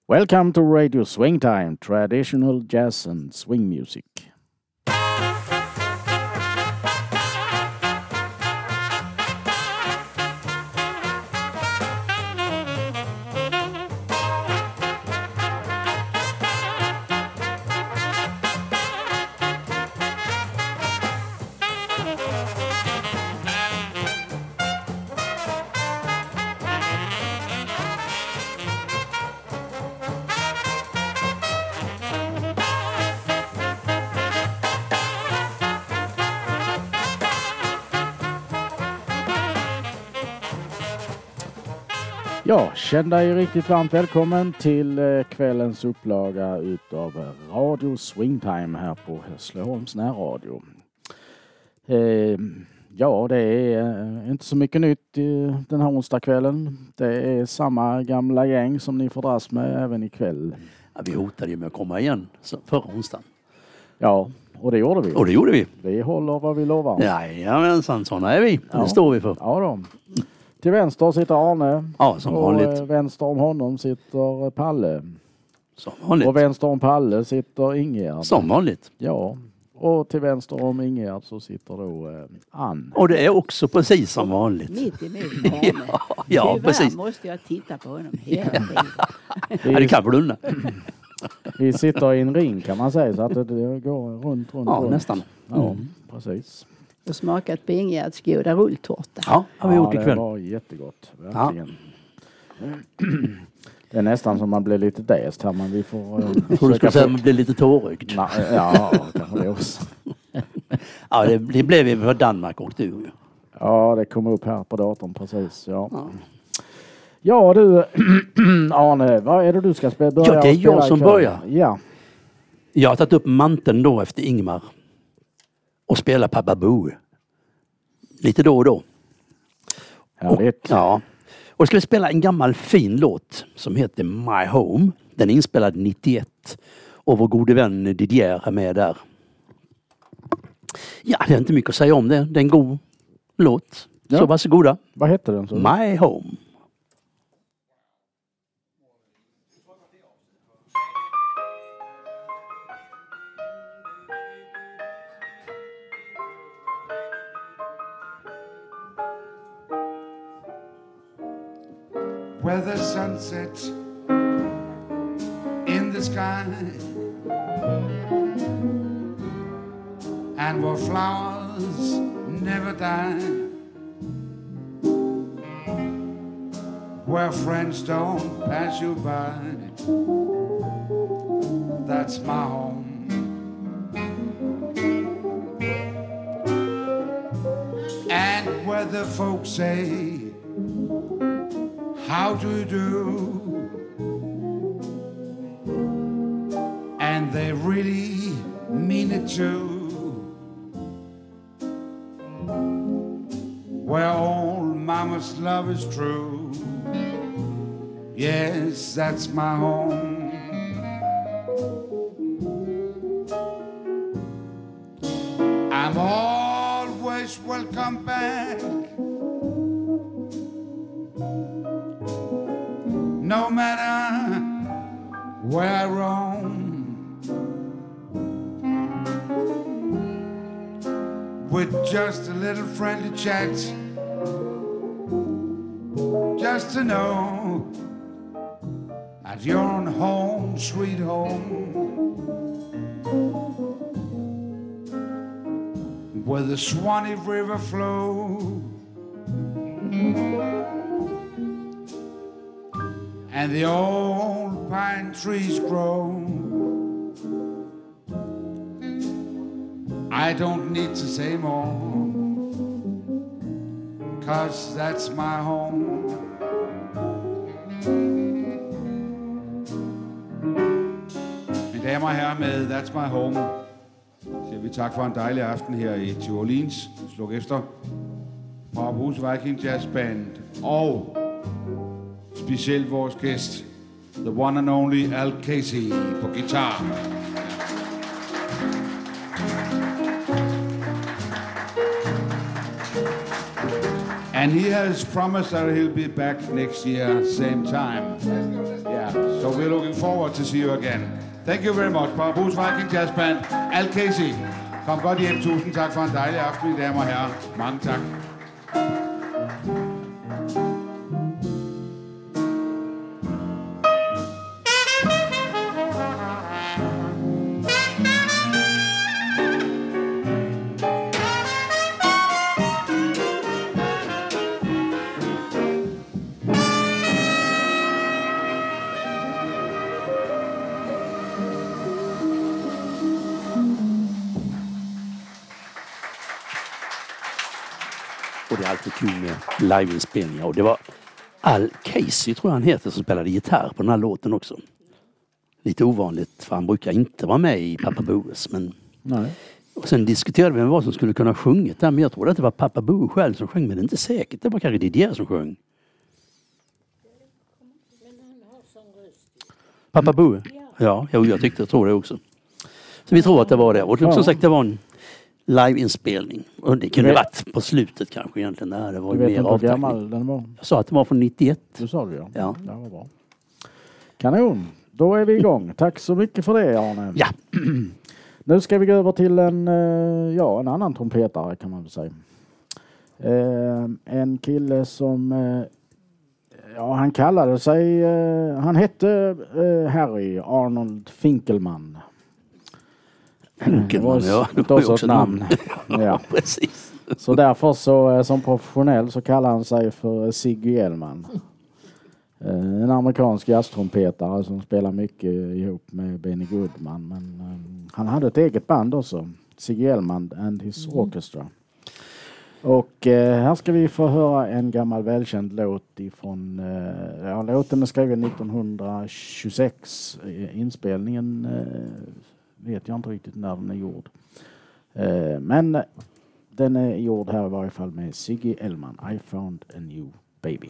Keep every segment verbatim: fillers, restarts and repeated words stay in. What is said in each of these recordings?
Welcome to Radio Swing Time, traditional jazz and swing music. Ja, känn dig riktigt varmt välkommen till eh, kvällens upplaga utav Radio Swingtime här på Hässleholms närradio. Eh, ja, det är eh, inte så mycket nytt i den här onsdagskvällen. Det är samma gamla gäng som ni får dras med även ikväll. Ja, vi hotade ju med att komma igen förra onsdagen. Ja, och det gjorde vi. Och det gjorde vi. Vi håller vad vi lovar. Jajamensan, sådana är vi. Ja. Det står vi för. Ja då. Till vänster sitter Arne. Ja, som och vanligt. Vänster om honom sitter Palle. Som vanligt. Och vänster om Palle sitter Ingegärd. Som vanligt. Ja. Och till vänster om Ingegärd så sitter då eh, Ann. Och det är också precis som vanligt. Mitt emot Arne. ja, ja Tyvärr precis. måste jag titta på honom hela tiden. Ja, det kan blunda. Vi sitter i en ring kan man säga så att det, det går runt, runt, Ja, runt. nästan. Ja, Mm. precis. Och smakat på Ingegärds goda rulltårta. Ja, har vi ja, gjort ikväll. det var jättegott. Verkligen. Ja. Det är nästan som man blir lite däst här, men vi får... Uh, jag tror du skulle säga att man blir lite tårögd. Na, ja, kanske det också. ja, det, det blev vi för Danmark och du ju. Ja, det kom upp här på datorn precis. Ja, ja. Ja du, Arne, vad är det du ska spela? Ja, det är jag som ikväll? börjar. Ja. Jag har tagit upp manteln då efter Ingmar. Och spelar Papa Boo. Lite då och då. Och, ja. Och ska vi spela en gammal fin låt som heter My Home. Den är inspelad nittioett. Och vår gode vän Didier är med där. Ja, det är inte mycket att säga om det. Det är en god låt. Ja. Så varsågoda. Vad heter den? Så? My Home. Where the sun sets in the sky and where flowers never die, where friends don't pass you by, that's my home. And where the folks say, how do you do? And they really mean it too. Where old mama's love is true. Yes, that's my home. I'm always welcome back. No matter where I roam, with just a little friendly chat, just to know that you're on home, sweet home, where the Swanee River flows and the old pine trees grow. I don't need to say more, 'cause that's my home. Mine damer og herrer, med That's My Home siger vi tak for en dejlig aften her i New Orleans. Sluk efter fra Bruce Viking Jazz Band og specielt vores gæst, the one and only Al Casey på guitar. And he has promised that he'll be back next year, same time. Yeah, So we're looking forward to see you again. Thank you very much. Paraboos Viking Jazz Band. Al Casey. Kom godt hjem. Tusind tak for en dejlig aften, mine damer og herrer. Mange tak. Och det är alltid kul med liveinspelningar. Och det var Al Casey, tror jag han heter, som spelade gitarr på den här låten också. Lite ovanligt, för han brukar inte vara med i Papa Boos. Men... Nej. Och sen diskuterade vi med vad som skulle kunna sjungit där. Men jag tror att det var Papa Boo själv som sjöng. Men det är inte säkert. Det var kanske Didier som sjöng. Papa Boo? Ja, jo, jag tyckte, jag tror det också. Så vi tror att det var det. Och som Ja. sagt, det var en liveinspelning. Och det kunde vet- varit på slutet kanske egentligen. Där det var Du ju vet mer inte hur avtackning. gammal den var? Jag sa att det var från nittioett. Du sa det, ja. Ja. Det var bra. Kanon. Då är vi igång. Tack så mycket för det, Arne. Ja. Nu ska vi gå över till en, eh, ja, en annan trumpetare kan man väl säga. Eh, En kille som, eh, ja, han kallade sig, eh, han hette eh, Harry Arnold Finkelman. Finkelman, Det var ja. ett Det var ju också också ett ett namn. Ja. Precis. Så därför så, eh, som professionell så kallar han sig för Siggy Elman. Eh, En amerikansk jazztrumpetare som spelar mycket ihop med Benny Goodman. Men eh, han hade ett eget band också. Siggy Elman and his Orchestra. Och eh, här ska vi få höra en gammal välkänd låt ifrån, eh, ja, låten är skriven nittonhundratjugosex. Eh, Inspelningen eh, vet jag inte riktigt när den är gjord. Eh, men den är gjord här i varje fall med Siggy Elman. I found a new baby.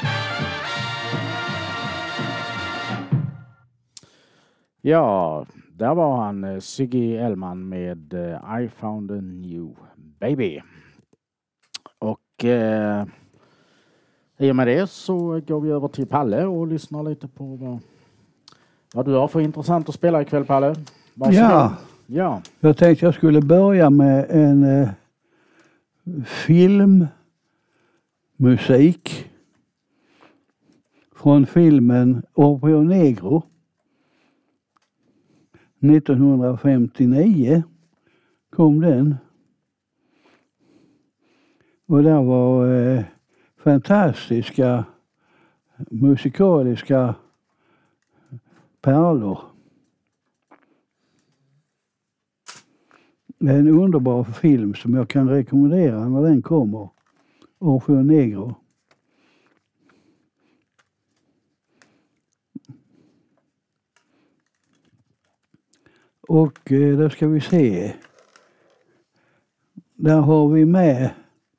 Ja, där var han eh, Ziggy Elman med eh, I found a new baby. Och eh, i och med det så går vi över till Palle och lyssnar lite på vad, vad du har för intressant att spela ikväll, Palle. Varsågod. Ja, Ja. jag tänkte jag skulle börja med en eh, filmmusik från filmen Orfeo Negro nittonhundrafemtionio kom den. Och det var eh, fantastiska musikaliska pärlor. Det är en underbar film som jag kan rekommendera när den kommer. Orfeo Negro. Och eh, då ska vi se. Där har vi med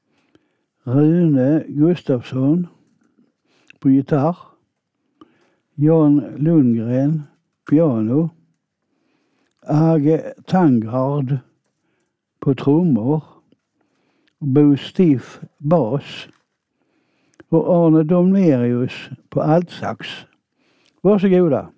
Rune Gustafsson på gitarr. Jan Lundgren piano. Age Tangard på trummor. Bo Stiff bas. Och Arne Domnerius på altsax. Varsågoda.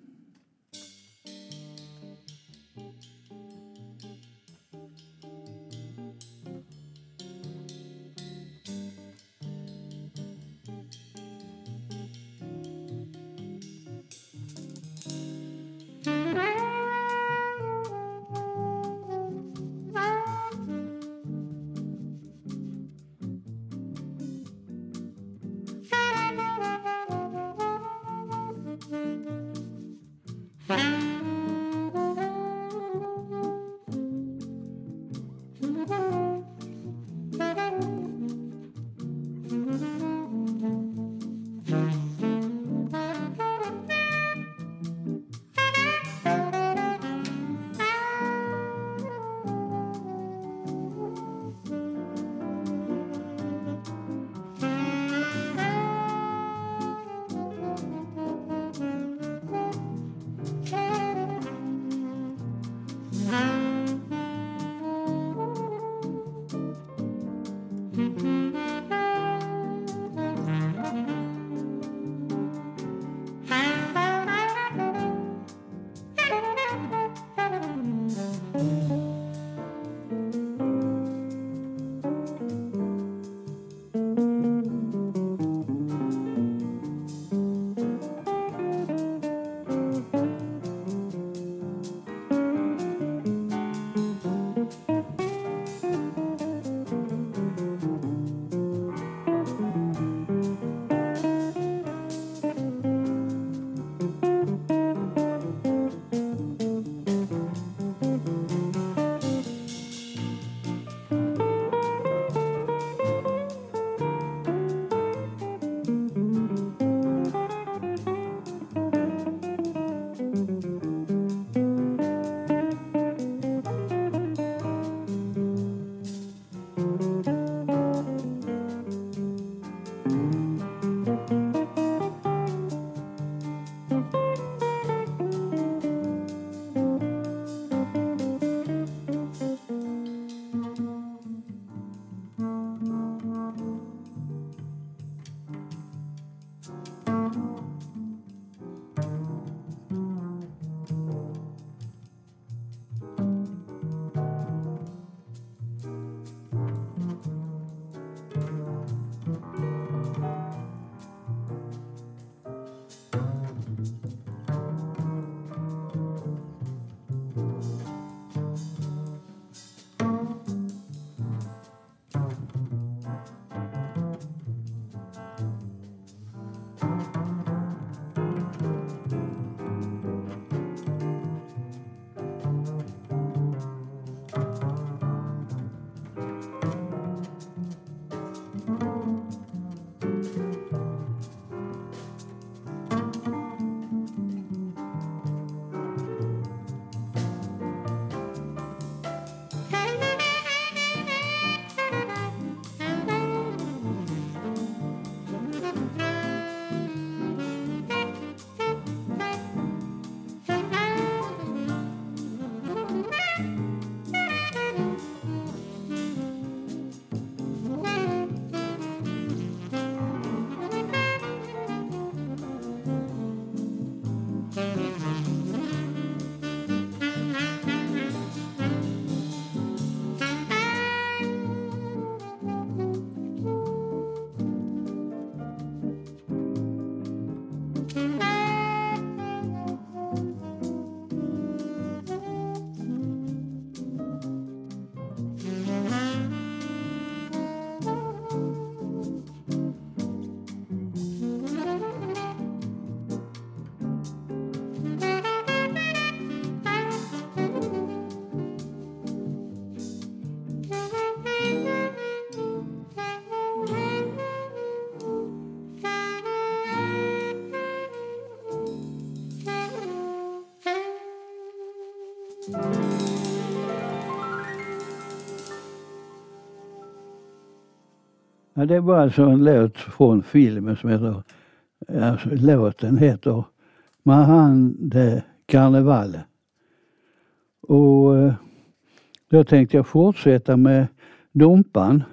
Ja, det var alltså en låt från filmen som heter, alltså låten heter Mahande Karneval. Och eh, då tänkte jag fortsätta med Dompan.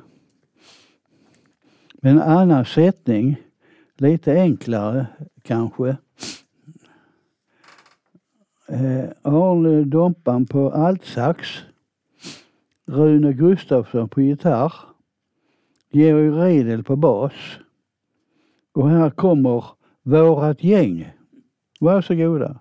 Med en annan sättning, lite enklare kanske. Eh, Arne Dompan på altsax. Rune Gustafsson på gitarr. Georg Riedel på bas. Och här kommer vårat gäng. Varsågoda.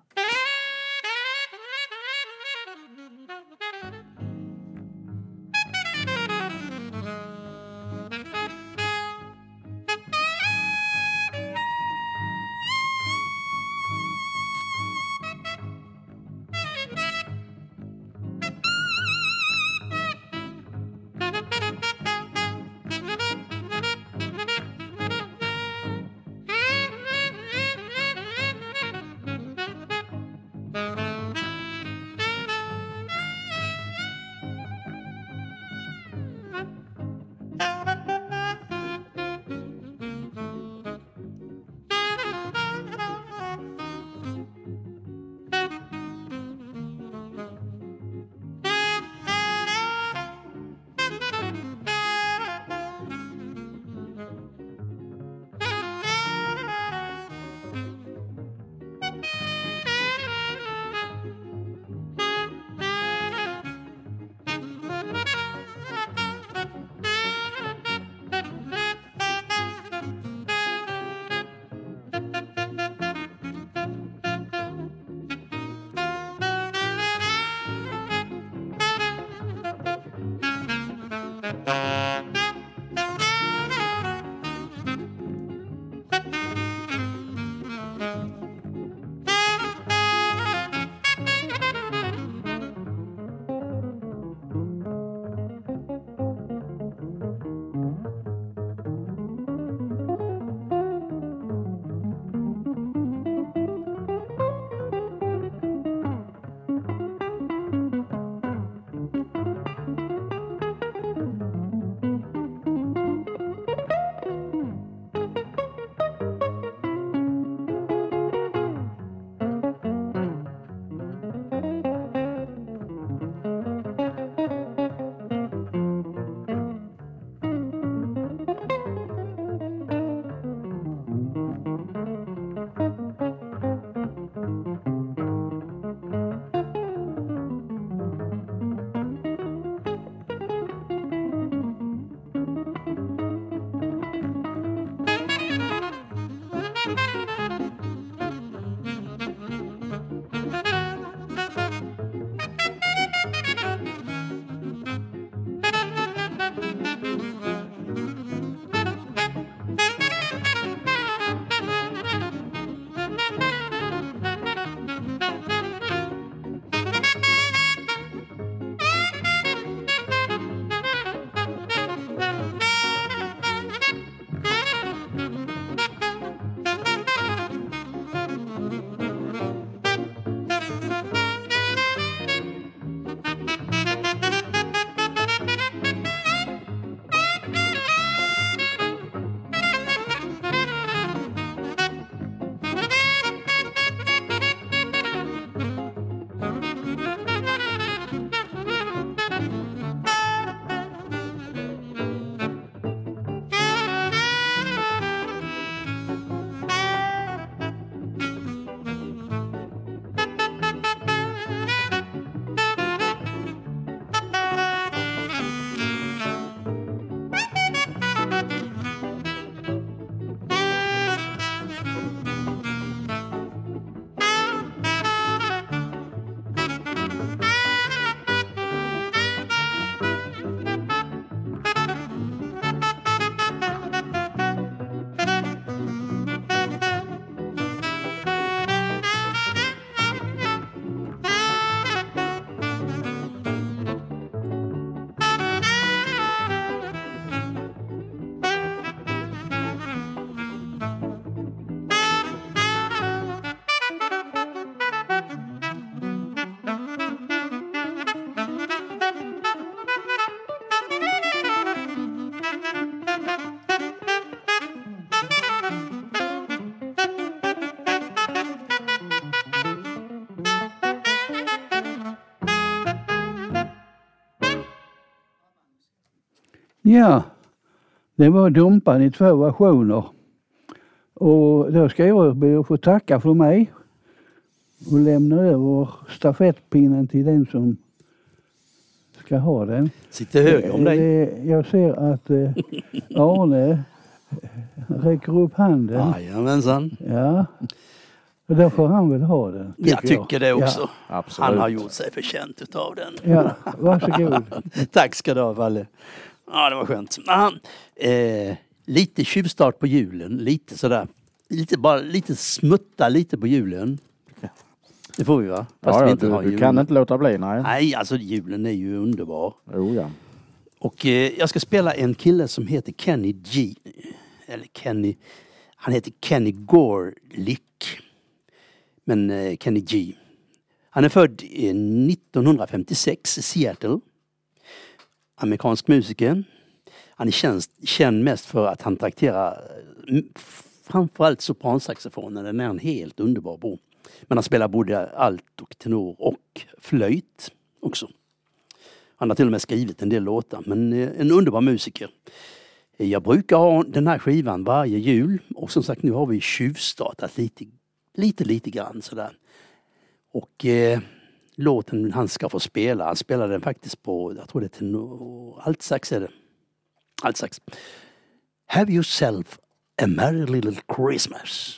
Ja, det var dumpan i två versioner. Och då ska jag be att få tacka för mig och lämna över stafettpinnen till den som ska ha den. Sitter höger om dig. Det, jag ser att eh, Arne räcker upp handen. Jajamensan. Ja, och då får han väl ha den. Tycker Jag tycker det också. Ja, absolut. Han har gjort sig förtjänt utav den. Ja, varsågod. Tack ska du ha, Valle. Ja, det var skönt. Aha. Eh, lite tjuvstart på julen. Lite sådär. Lite, bara lite smutta lite på julen. Det får vi, va? Fast Ja, vi ja, inte du, har du julen. kan inte låta bli, nej. Nej, alltså julen är ju underbar. Jo, ja. Och eh, jag ska spela en kille som heter Kenny G. Eller Kenny. Han heter Kenny Gorlick. Men eh, Kenny G. Han är född i nittonhundrafemtiosex i Seattle. Amerikansk musiker. Han är känd, känd mest för att han trakterar mm, framförallt sopransaxofonen. Den är han helt underbar på. Men han spelar både alt och tenor och flöjt också. Han har till och med skrivit en del låtar, men en underbar musiker. Jag brukar ha den här skivan varje jul och som sagt nu har vi tjuvstartat lite, lite, lite grann sådär. Och eh, låten han ska få spela, han spelar den faktiskt på, jag tror det är tenor, altsax är det. Altsax. Have yourself a merry little Christmas.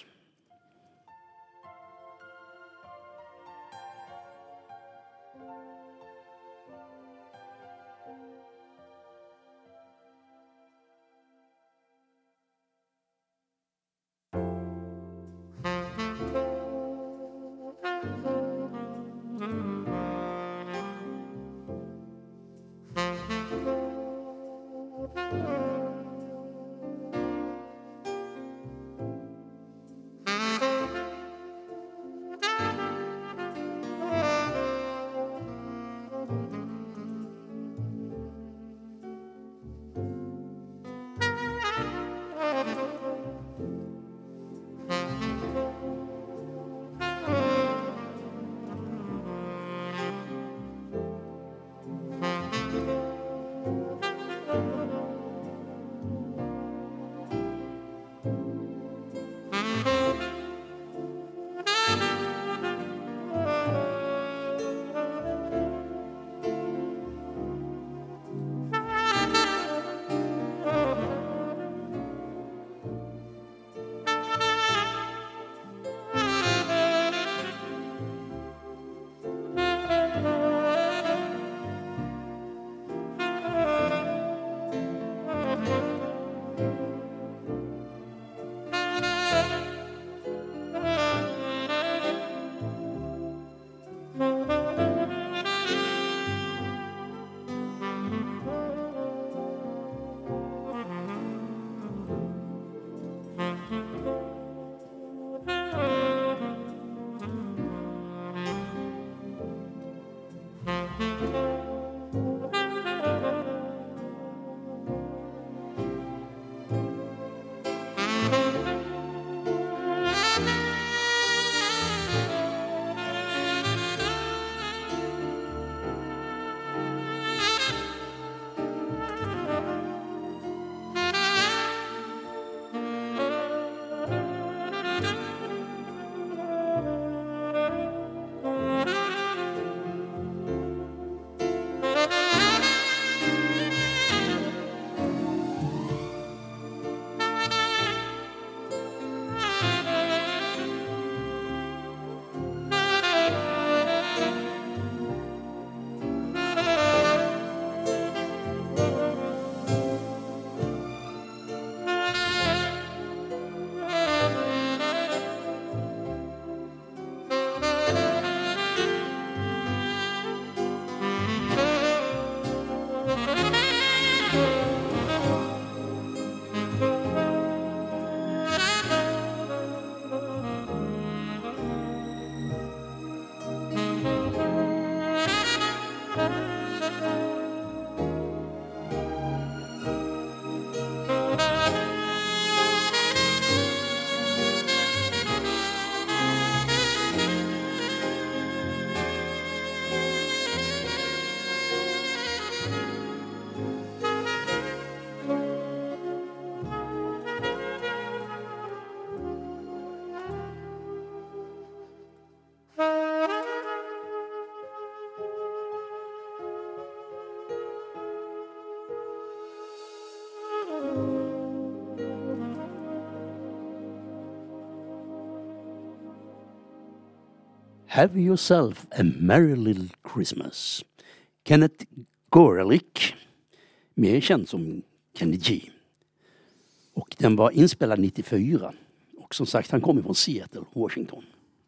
Have Yourself a Merry Little Christmas. Kenneth Gorelick, mer känd som Kenny G. Och den var inspelad nittiofyra. Och som sagt, han kommer från Seattle, Washington.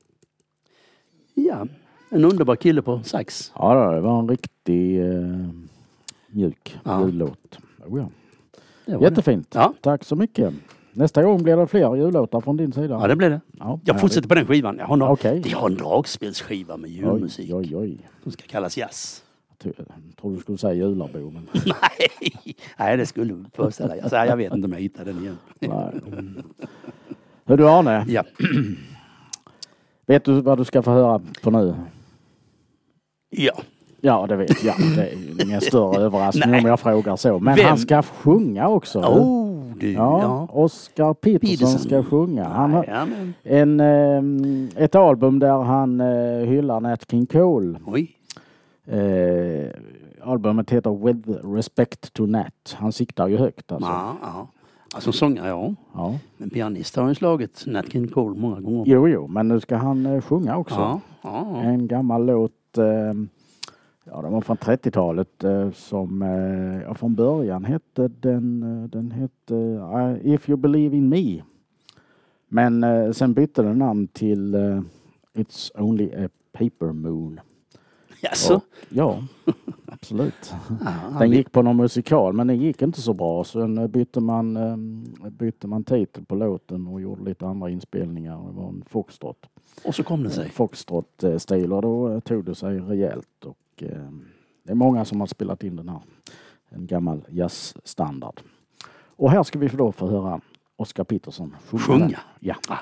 Ja, en underbar kille på sax. Ja, det var en riktig eh, mjuk Ja. jullåt. Oh, ja. Det var Jättefint. det. Ja. Tack så mycket. Nästa gång blir det fler jullåtar från din sida. Ja, det blev det. Ja, Jag fortsätter på den skivan. Jag har, några, Okej. jag har en dragspelsskiva med julmusik. Oj, oj, oj. Som ska kallas jazz. Jag tror du skulle säga Jularbo, men... Nej, nej, det skulle du föreställa dig. Alltså, jag vet inte om jag hittar den igen. Nej. Hör du, Arne? Ja. Vet du vad du ska få höra på nu? Ja. Ja, det vet jag. Det är ingen större överraskning Nej. om jag frågar så. Men Vem? han ska sjunga också. Oh, du. Ja, Ja. Oscar Peterson, Peterson. ska sjunga. Han har Ja, men. en, eh, ett album där han eh, hyllar Nat King Cole. Oj. Eh, albumet heter With Respect to Nat. Han siktar ju högt alltså. Ja, ja. Alltså sångare, ja. Ja. Men pianist har ju slagit Nat King Cole många gånger. Jo, jo, men nu ska han eh, sjunga också. Ja, ja. En gammal låt, eh, ja, den var från trettiotalet eh, som eh, ja, från början hette den, eh, den hette uh, If You Believe in Me. Men eh, sen bytte den namn till eh, It's Only a Paper Moon. Jaså? Och, ja, absolut. Ja, han Den blir- gick på någon musikal, men den gick inte så bra. Så den bytte man, eh, bytte man titel på låten och gjorde lite andra inspelningar. Det var en foxtrot. Och så kom det sig. Foxtrot-stil, och då eh, tog det sig rejält. Och, eh, det är många som har spelat in den här. En gammal jazzstandard. Och här ska vi då få höra Oscar Peterson sjunga. Sjunga? Ja. Ah.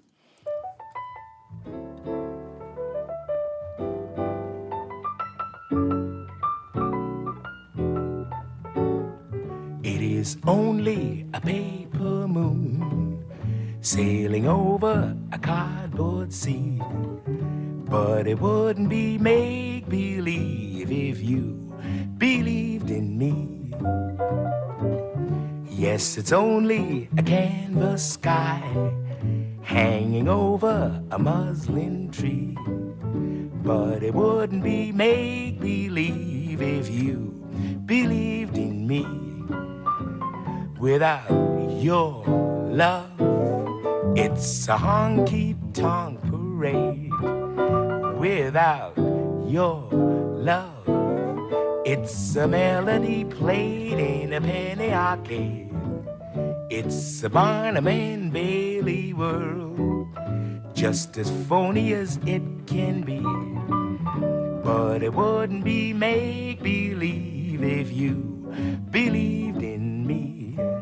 It is only a paper moon sailing over a cardboard sea. But it wouldn't be make-believe if you believed in me. Yes, it's only a canvas sky hanging over a muslin tree. But it wouldn't be make-believe if you believed in me. Without your love, it's a honky-tonk parade. Without your love, it's a melody played in a penny arcade. It's a Barnum and Bailey world, just as phony as it can be. But it wouldn't be make-believe if you believed in me.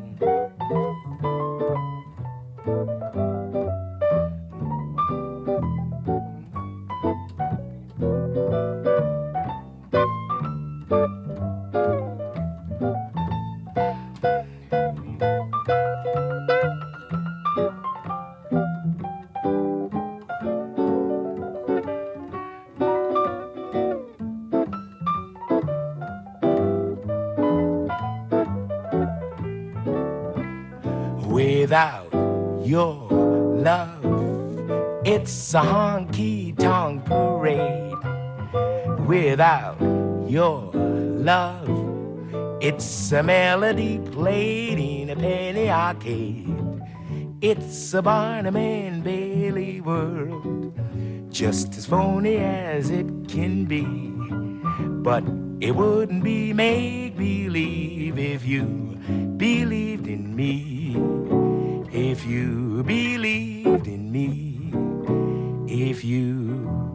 Without your love, it's a honky-tonk parade. Without your love, it's a melody played in a penny arcade. It's a Barnum and Bailey world, just as phony as it can be. But it wouldn't be make-believe if you believed in me. If you believed in me. If you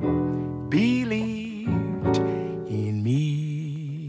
believed in me.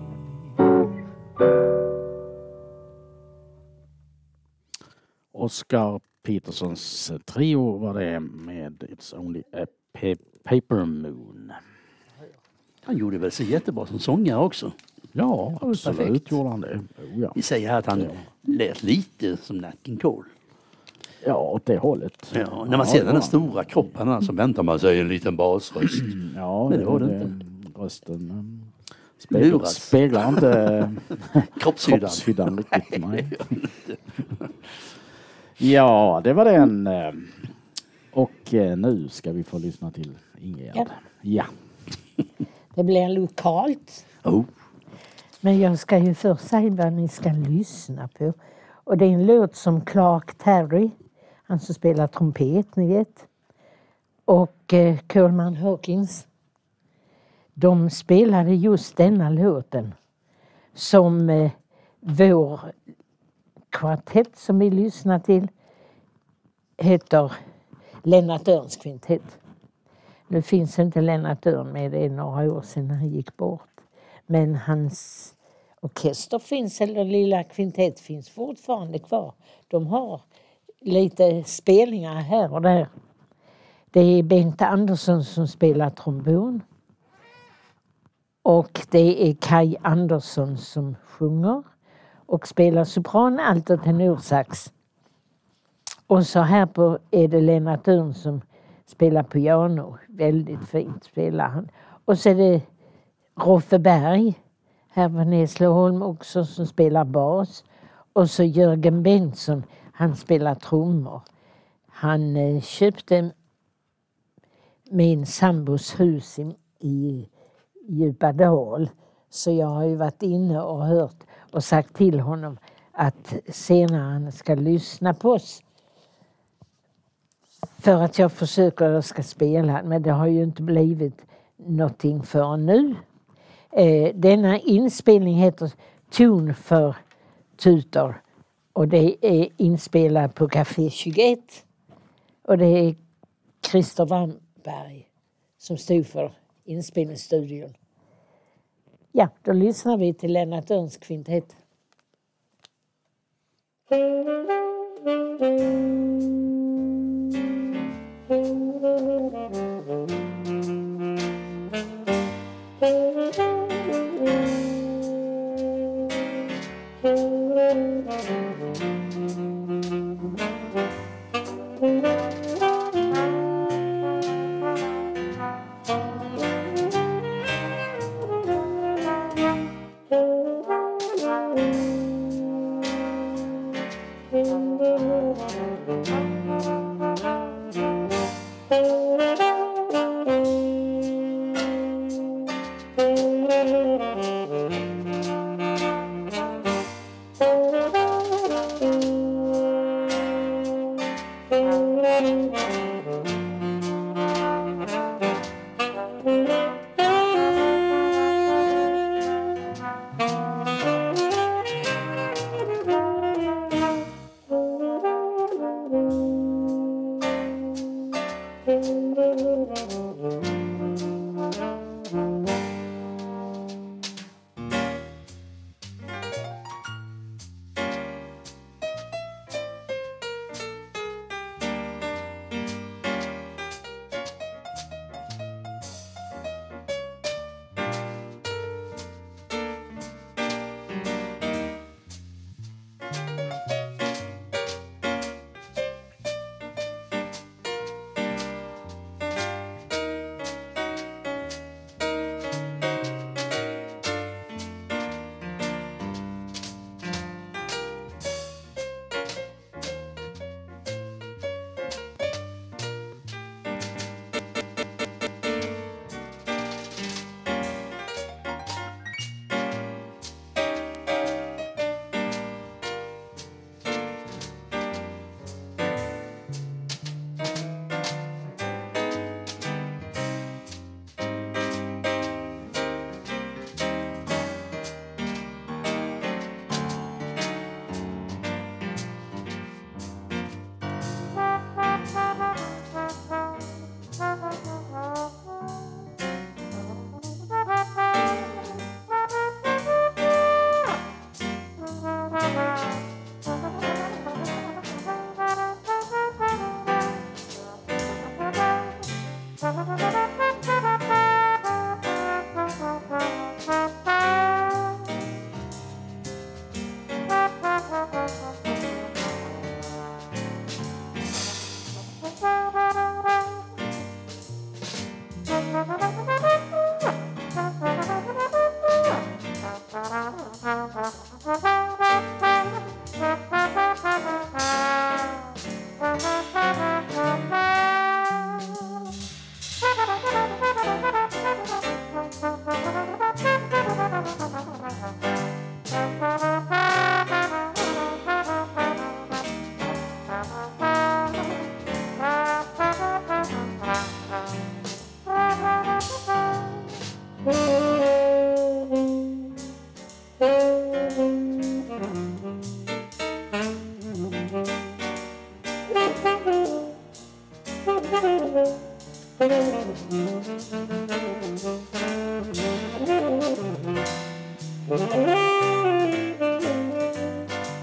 Oscar Petersons trio var det med It's Only a pa- Paper Moon. Han gjorde väl sig jättebra som sångare också. Ja, var absolut perfekt. gjorde han det. Oh, ja. Vi säger här att han Ja. lät lite som Nat King Cole. Ja, åt det hållet. Ja, när man ser det den var där stora kroppen så väntar man sig en liten basröst. han. Ja, Men det var det inte. Rösten um, speglar, Luras. speglar inte Kroppshyddan. kroppshyddan riktigt. Nej. Ja, det var den. eh, Och eh, nu ska vi få lyssna till Ingegärd. Ja. Ja. Det blir lokalt. Oh. Men jag ska ju först säga vad ni ska lyssna på. Och det är en låt som Clark Terry, han som spelar trumpet, ni vet. Och eh, Coleman Hawkins. De spelade just denna låten som eh, vår kvartett som vi lyssnar till heter Lennart Örns kvintett. Nu finns inte Lennart Örn med, det är några år sedan han gick bort. Men hans orkester finns, eller lilla kvintett finns fortfarande kvar. De har lite spelningar här och där. Det är Bengt Andersson som spelar trombon. Och det är Kai Andersson som sjunger och spelar sopran, allt och tenorsax. Och så här på är det Lennart Örn som spelar piano. Väldigt fint spelar han. Och så är det Roffe Berg här på Näsleholm också som spelar bas. Och så Jörgen Bengtsson, han spelar trummor. Han eh, köpte min sambos hus i, i Djupadal. Så jag har ju varit inne och hört och sagt till honom att senare han ska lyssna på oss. För att jag försöker att ska spela, men det har ju inte blivit någonting för nu. Eh, denna inspelning heter Tune för tutor och det är inspelat på Café tjugoett. Och det är Christer Wamberg som stod för inspelningsstudion. Ja, då lyssnar vi till Lennart Örns kvintett.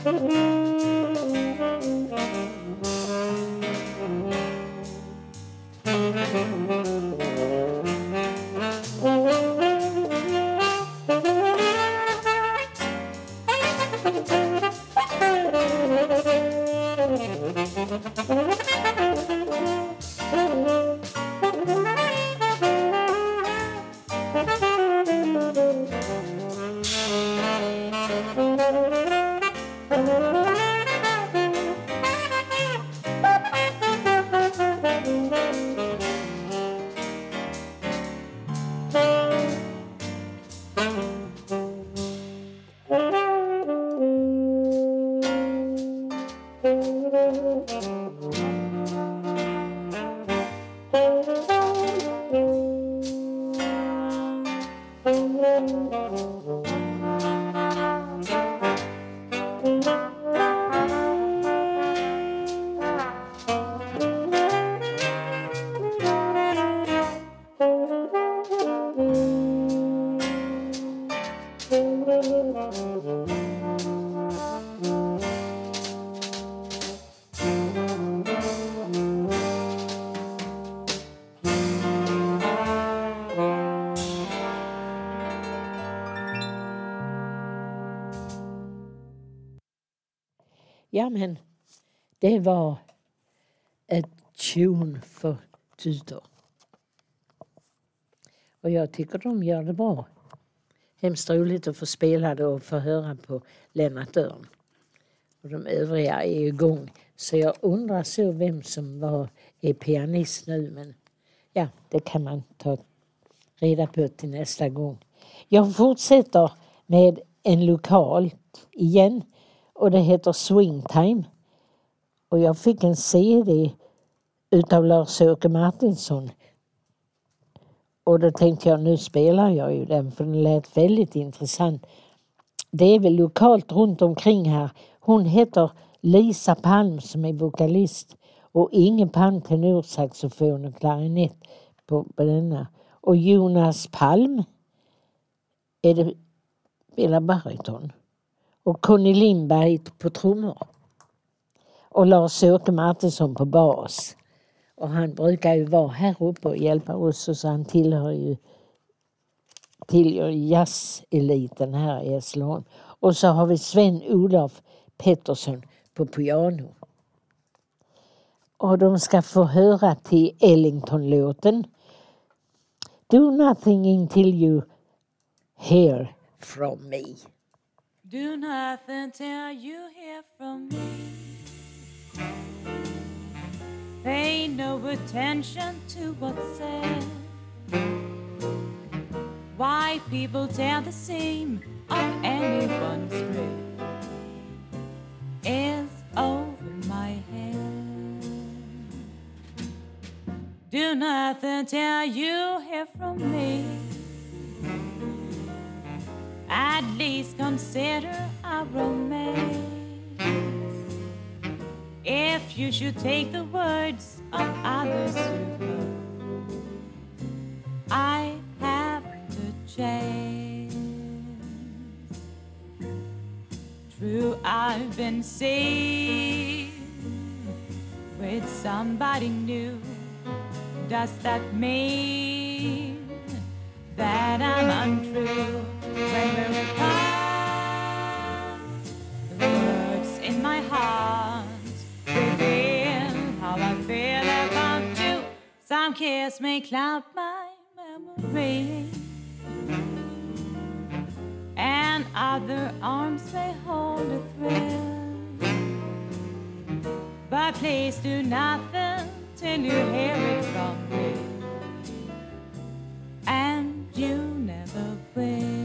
Ja, men det var ett tune för tutor. Och jag tycker de gör det bra. Hemskt roligt att få spela det och få höra på Lennart Örn. Och de övriga är igång. Så jag undrar så vem som var är pianist nu. Men ja, det kan man ta reda på till nästa gång. Jag fortsätter med en lokal igen. Och det heter Swingtime. Och jag fick en C D utav Lars-Åke Martinsson. Och då tänkte jag, nu spelar jag ju den för den lät väldigt intressant. Det är väl lokalt runt omkring här. Hon heter Lisa Palm som är vokalist. Och Inge Palm tenorsaxofon och klarinett på, på denna. Och Jonas Palm är det spelar bariton. Och Conny Lindberg på trummor. Och Lars-Åke Martinsson på bas. Och han brukar ju vara här uppe och hjälpa oss. Och så han tillhör ju tillhör jazzeliten här i Hässleholm. Och så har vi Sven-Olof Pettersson på piano. Och de ska få höra till Ellington-låten. Do nothing until you hear from me. Do nothing till you hear from me. Pay no attention to what's said. Why people tell the same of anyone's dread is over my head. Do nothing till you hear from me. At least consider our romance. If you should take the words of others you heard, I have to change. True, I've been seen with somebody new. Does that mean that I'm untrue? When we're apart, the words in my heart reveal how I feel about you. Some kiss may cloud my memory, and other arms may hold a thrill. But please do nothing till you hear it from me, and you never will.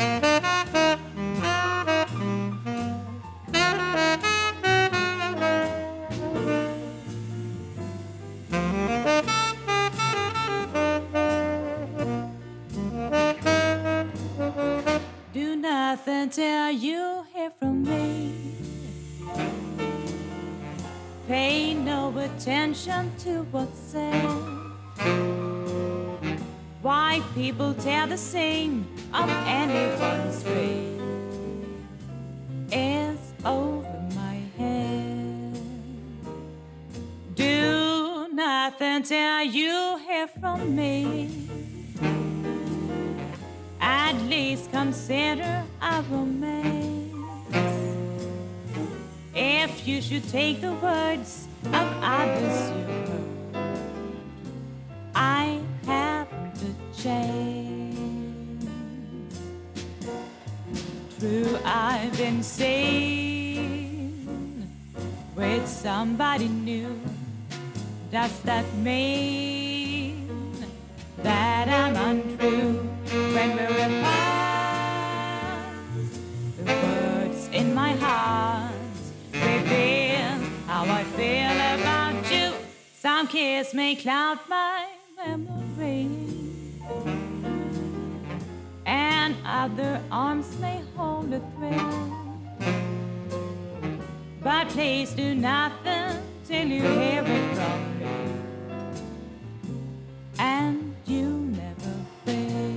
Do nothing till you hear from me. Pay no attention to what's said. Why people tell the same of anyone's way is over my head. Do nothing till you hear from me. At least consider a romance. If you should take the words of others you heard, I have to change. True, I've been seen with somebody new. Does that mean that I'm untrue? When we're apart, the words in my heart reveal how I feel about you. Some kiss may cloud my memory, and other arms may hold a thrill. But please do nothing till you hear it from me, and you never will.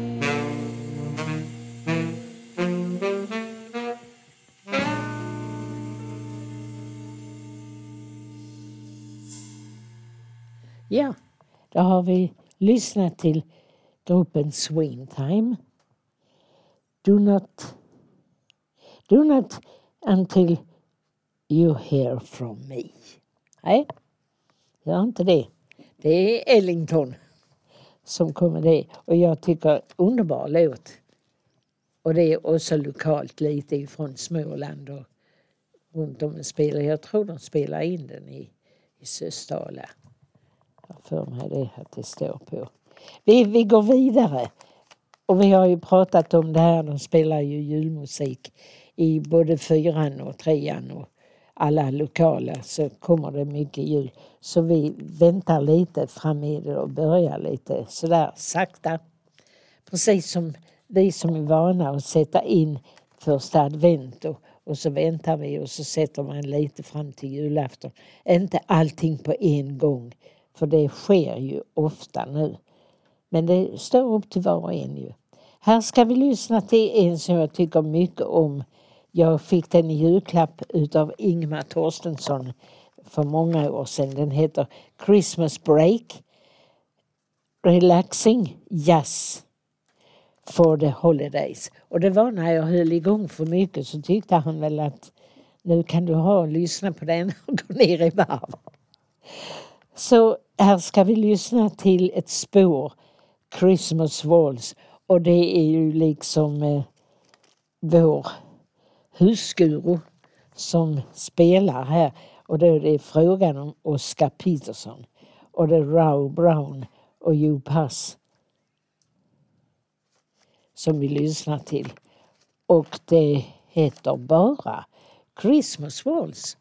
Ja, då har vi lyssnat till gruppen Swingtime. Do not, do not until you hear from me. Nej, gör inte det. Det är Ellington som kommer det. Och jag tycker underbar låt. Och det är också lokalt lite ifrån Småland och runt om och spelar. Jag tror de spelar in den i, i Sösdala. Jag för mig det att det står på. Vi, vi går vidare. Och vi har ju pratat om det här. De spelar ju julmusik i både fyran och trean och alla lokala, så kommer det mycket jul. Så vi väntar lite fram i det och börjar lite sådär sakta. Precis som vi som är vana att sätta in första advent och, och så väntar vi och så sätter man lite fram till julafton. Inte allting på en gång, för det sker ju ofta nu. Men det står upp till var och en ju. Här ska vi lyssna till en som jag tycker mycket om. Jag fick den i julklapp utav Ingmar Torstensson för många år sedan. Den heter Christmas Break. Relaxing Jazz for the Holidays. Och det var när jag höll igång för mycket så tyckte han väl att nu kan du ha och lyssna på den och gå ner i varv. Så här ska vi lyssna till ett spår, Christmas Waltz. Och det är ju liksom eh, vår husguru som spelar här. Och då är det frågan om Oscar Peterson. Och det är Row Brown och Hugh Pass som vi lyssnar till. Och det heter bara Christmas Waltz.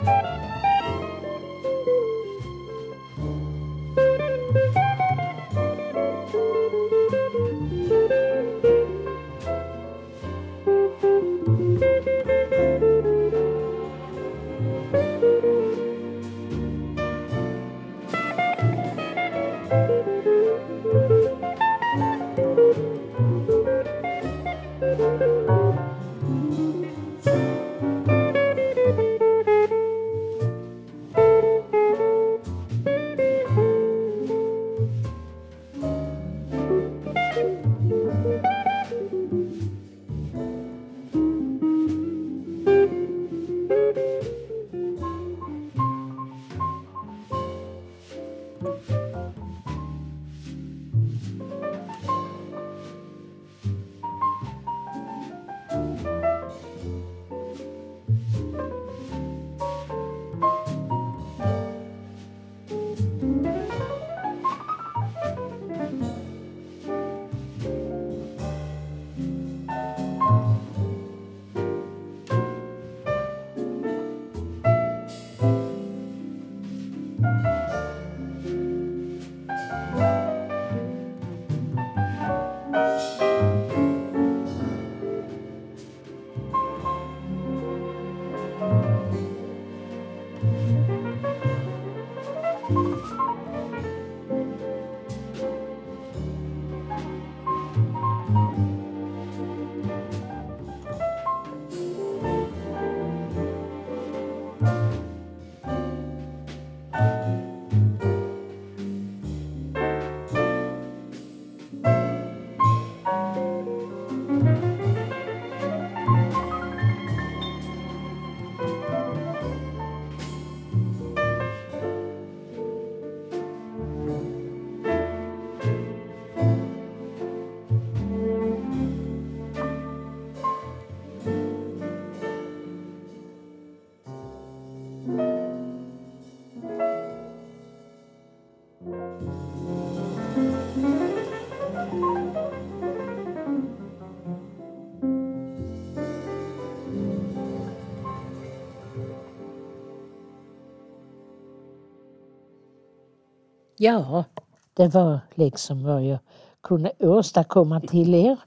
Ja, det var liksom vad jag kunde åstadkomma till er.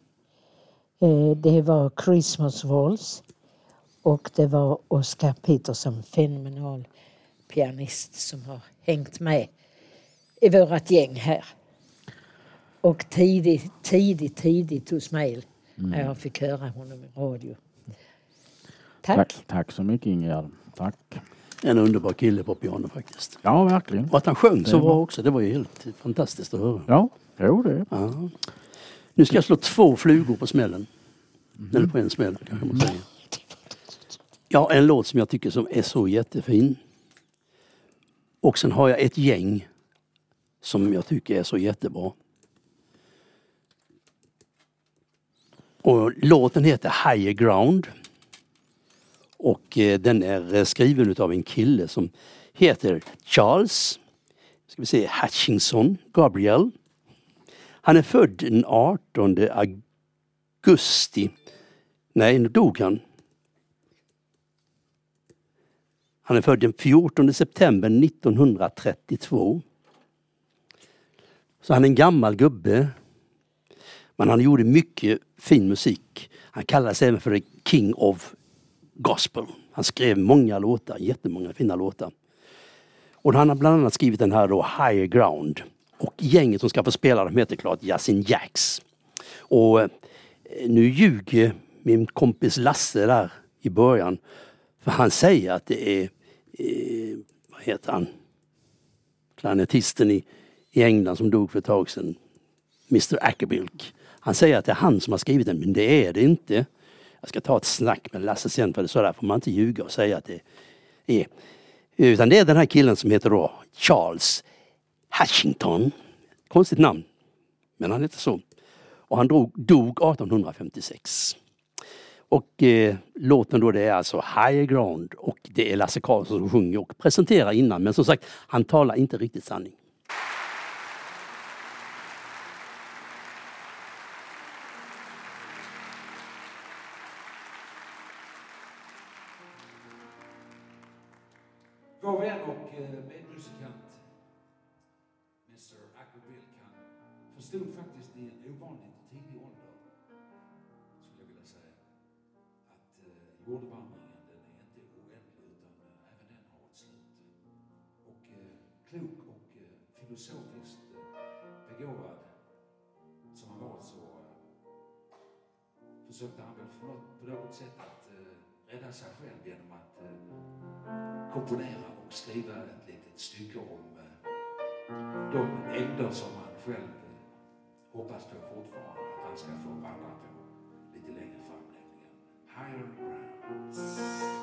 Eh, Det var Christmas Waltz och det var Oscar Peterson, fenomenal pianist som har hängt med i vårat gäng här. Och tidigt, tidigt, tidigt hos mig när jag fick höra honom i radio. Tack. Tack, tack så mycket Ingegärd. Tack. En underbar kille på piano faktiskt. Ja, verkligen. Och att han sjöng så Det var- bra också, det var ju helt fantastiskt att höra. Ja, jo det. Ja. Nu ska jag slå två flugor på smällen. Eller på en smäll kanske man säger. Ja, en låt som jag tycker som är så jättefin. Och sen har jag ett gäng som jag tycker är så jättebra. Och låten heter Higher Ground. Och eh, den är eh, skriven av en kille som heter Charles ska vi se, Hutchinson Gabriel. Han är född den artonde augusti. Nej, nu dog han. Han är född den fjortonde september nittonhundratrettiotvå. Så han är en gammal gubbe. Men han gjorde mycket fin musik. Han kallades även för the King of Gospel. Han skrev många låtar, jättemånga fina låtar. Och han har bland annat skrivit den här då, Higher Ground. Och gänget som ska få spela dem heter klart Yasin Jacks. Och eh, nu ljuger min kompis Lasse där i början. För han säger att det är, eh, vad heter han? Klarinettisten i, i England som dog för ett tag sedan. mister Ackerbilk. Han säger att det är han som har skrivit den, men det är det inte. Jag ska ta ett snack med Lasse sen, för det så där får man inte ljuga och säga att det är. Utan det är den här killen som heter då Charles Hutchinson. Konstigt namn, men han heter så. Och han drog, dog artonhundrafemtiosex. Och eh, låten då det är alltså Higher Ground och det är Lasse Karlsson som sjunger och presenterar innan. Men som sagt, han talar inte riktigt sanning. Vår vän och medmusikant mister Ackerbilkan förstod faktiskt i en ovanligt tidig ålder, skulle jag vilja säga, att eh, jordvandringen den är inte oändlig utan eh, även den har ett slut. Och eh, klok och eh, filosofiskt eh, begåvad som han var så eh, försökte han väl på något, på något sätt att eh, rädda sig själv genom att eh, komponera och skriva ett litet stycke om eh, de ängder som han själv eh, hoppas på fortfarande att han ska få vandra på lite längre fram, nämligen Higher Grounds.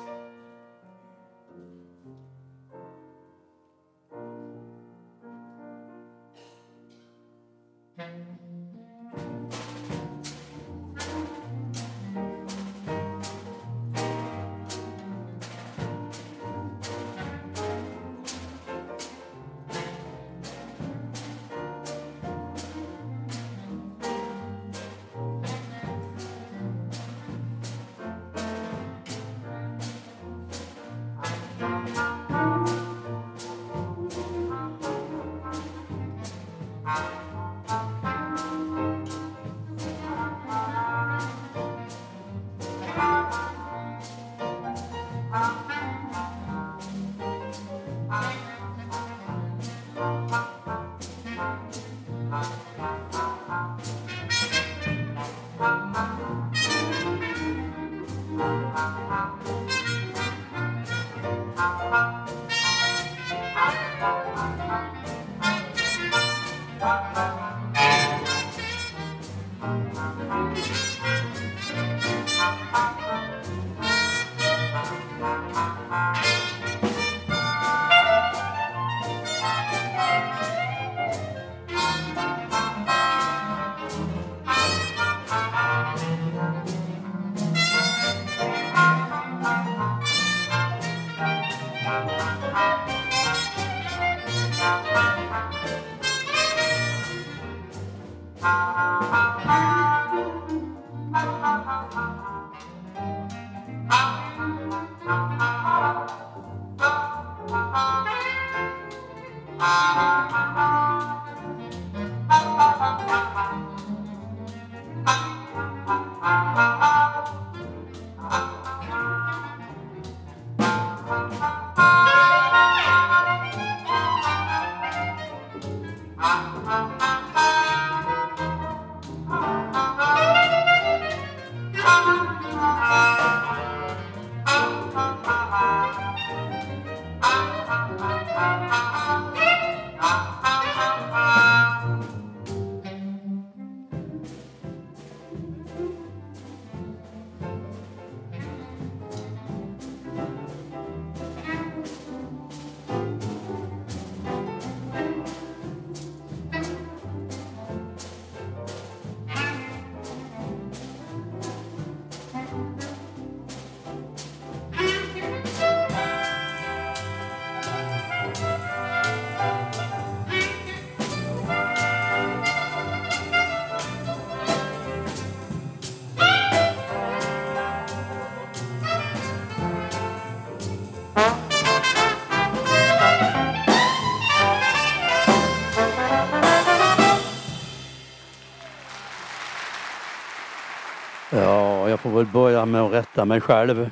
Ja, jag får väl börja med att rätta mig själv.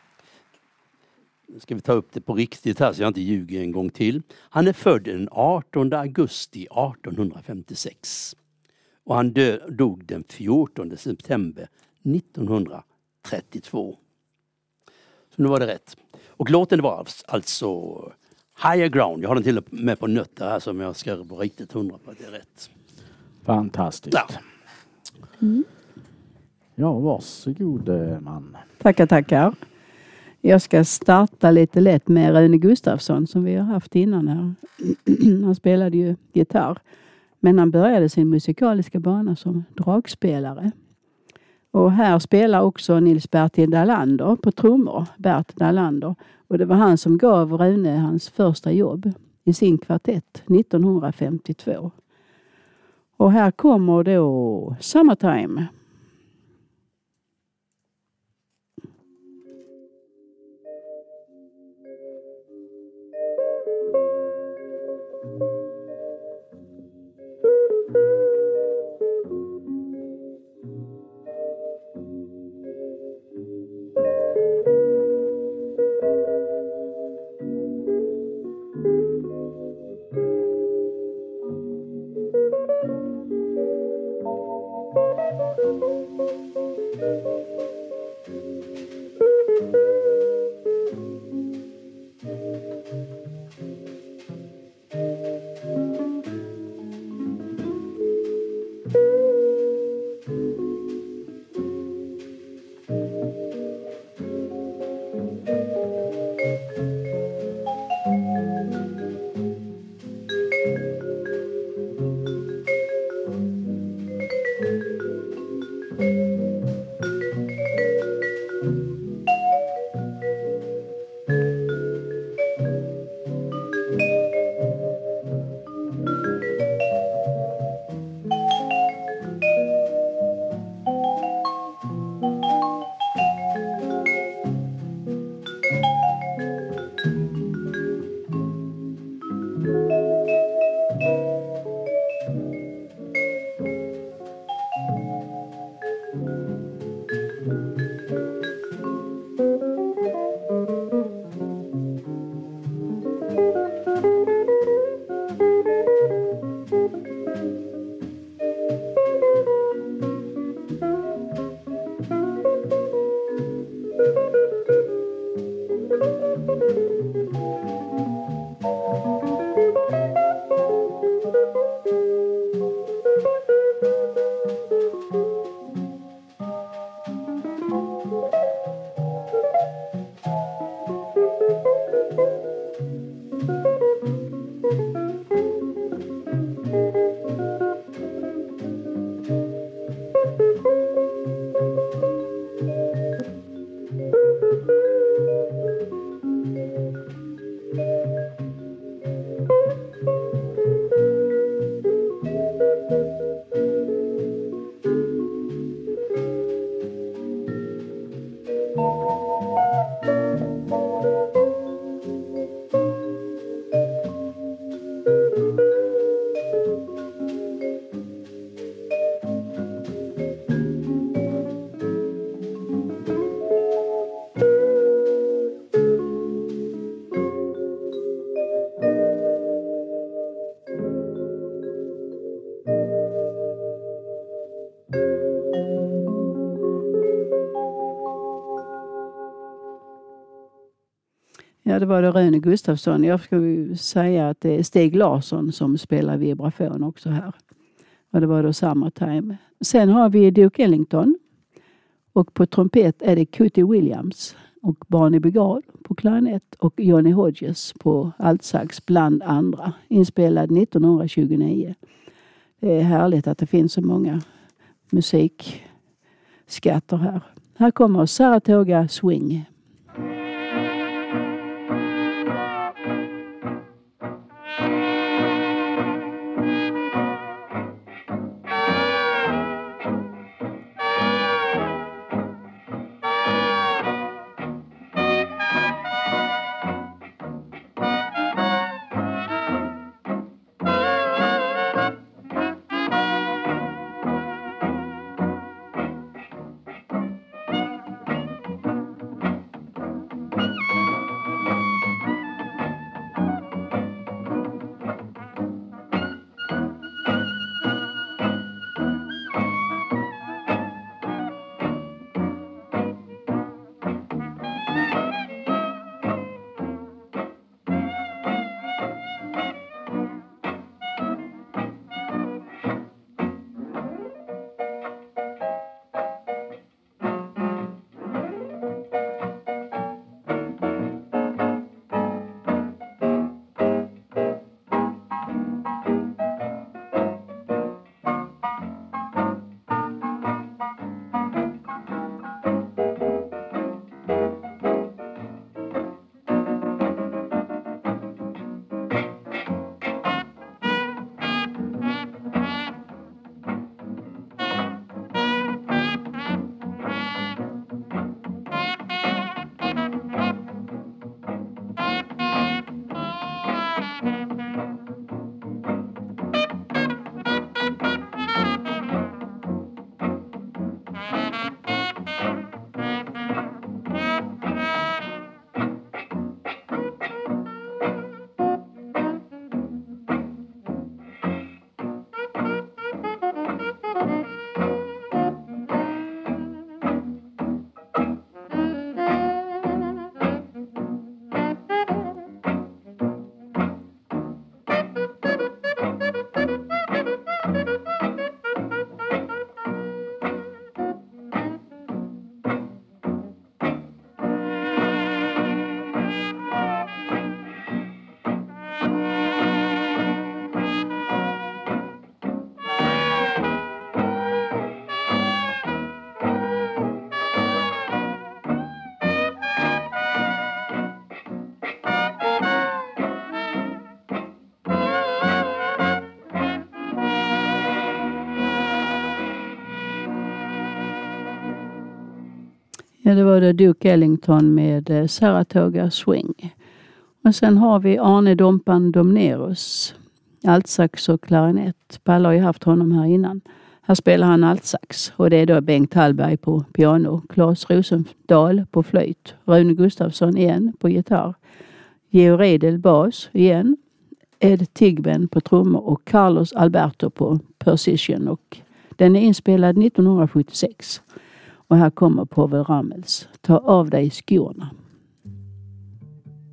Nu ska vi ta upp det på riktigt här så jag inte ljuger en gång till. Han är född den artonde augusti artonhundrafemtiosex. Och han dö, dog den fjortonde september nittonhundratrettiotvå. Så nu var det rätt. Och låten var alltså Higher Ground. Jag har den till och med på nötter här som jag ska vara riktigt hundra på att det är rätt. Fantastiskt. Ja. Mm. Ja, varsågod man. Tackar, tackar. Jag ska starta lite lätt med Rune Gustafsson som vi har haft innan här. Han spelade ju gitarr. Men han började sin musikaliska bana som dragspelare. Och här spelar också Nils Bertil Dalander på trummor. Bert Dalander. Och det var han som gav Rune hans första jobb i sin kvartett nittonhundrafemtiotvå. Och här kommer då Summertime. Ja, det var det Rune Gustafsson. Jag skulle säga att det är Stig Larsson som spelar vibrafon också här. Och det var då Summertime. Sen har vi Duke Ellington. Och på trumpet är det Cootie Williams och Barney Bigard på klarinett och Johnny Hodges på altsax bland andra. Inspelad nittonhundratjugonio. Det är härligt att det finns så många musikskatter här. Här kommer Saratoga Swing. Ja, det var det Duke Ellington med Saratoga Swing. Och sen har vi Arne Dompan Domnerus. Altsax och klarinett. Palla har ju haft honom här innan. Här spelar han altsax. Och det är då Bengt Hallberg på piano. Claes Rosendahl på flöjt. Rune Gustafsson igen på gitarr. Georg Redel bas igen. Ed Tigben på trummor och Carlos Alberto på percussion. Och den är inspelad nittonhundrasjuttiosex. Och här kommer Povel Ramels. Ta av dig skorna.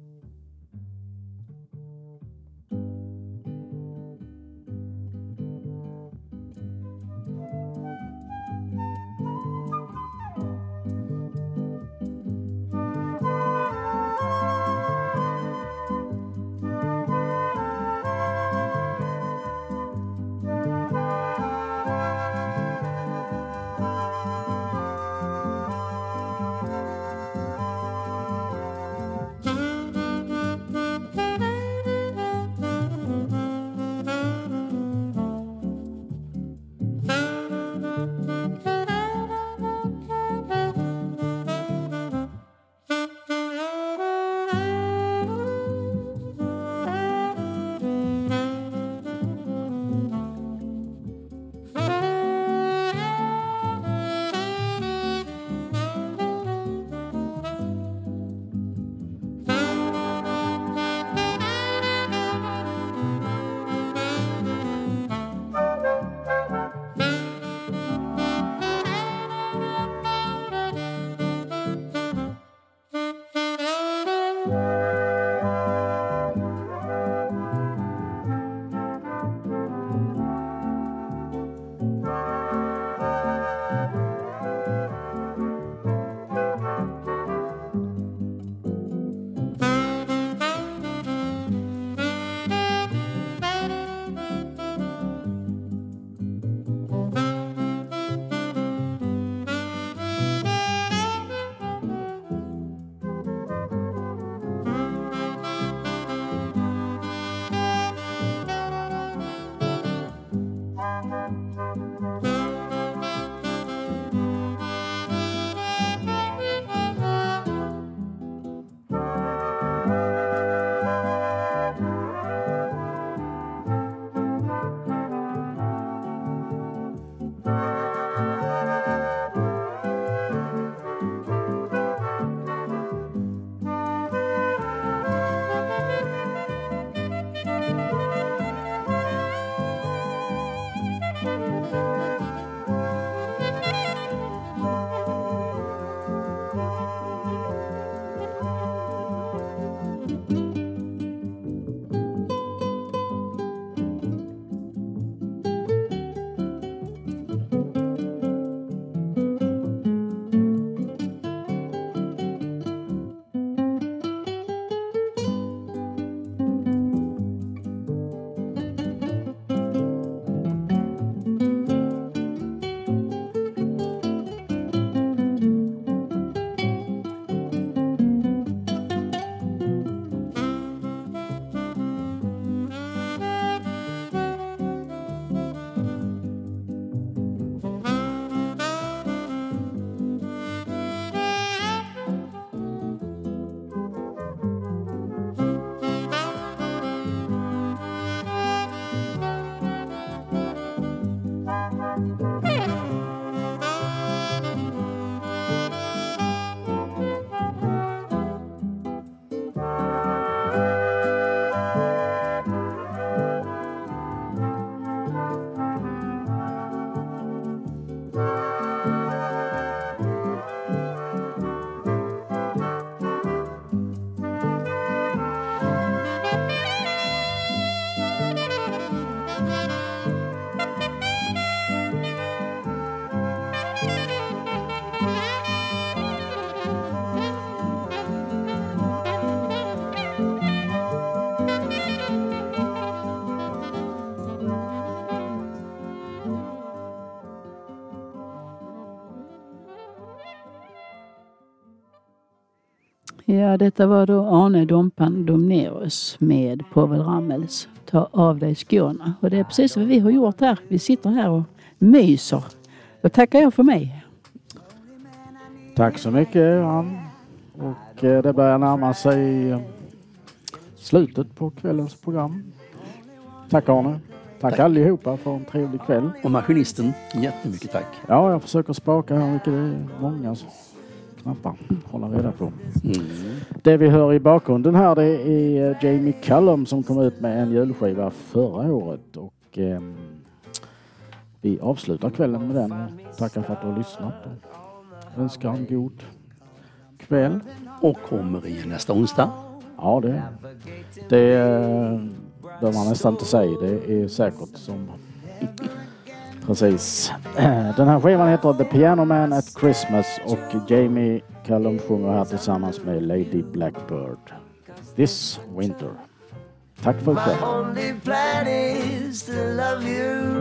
Ja, detta var då Arne Dompan Domnerus med Povel Ramels Ta av dig skorna. Och det är precis vad vi har gjort här. Vi sitter här och myser. Då tackar jag för mig. Tack så mycket, Ann. Och eh, det börjar närma sig eh, slutet på kvällens program. Tack Arne. Tack, tack allihopa för en trevlig kväll. Och maskinisten, jättemycket tack. Ja, jag försöker spaka här mycket. Det är många knappar hålla reda på. Mm. Det vi hör i bakgrunden här, det är Jamie Cullum som kom ut med en julskiva förra året. Och eh, vi avslutar kvällen med den. Tackar för att du har lyssnat. Önskar en god kväll. Och kommer igen nästa onsdag. Ja, det, det bör man nästan inte säga. Det är säkert som... Precis. Den här skivan heter The Piano Man at Christmas och Jamie Cullum sjunger här tillsammans med Lady Blackbird. This Winter. Tack för ikväll. My only plan is to love you.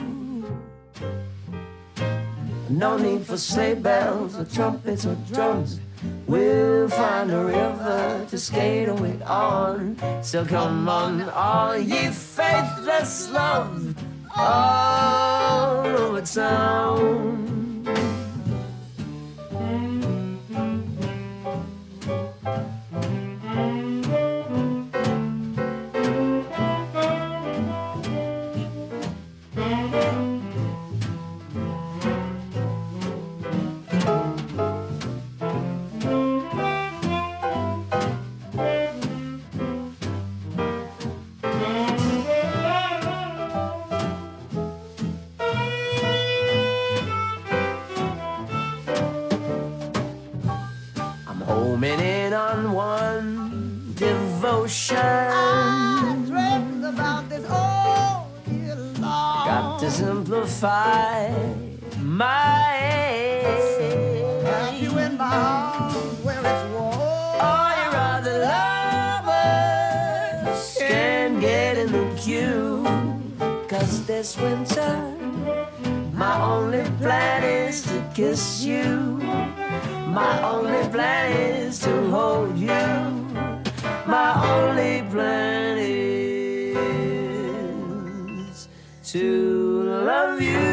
No need for sleigh bells or trumpets or drums. We'll find a river to skate away on. So come on, all ye faithless love all over town. Homing in on one devotion. I dreamt about this all year long. Got to simplify my aim. Have you in my arms where it's warm? All your other lovers can get in the queue. Cause this winter my only plan is to kiss you. My only plan is to hold you. My only plan is to love you.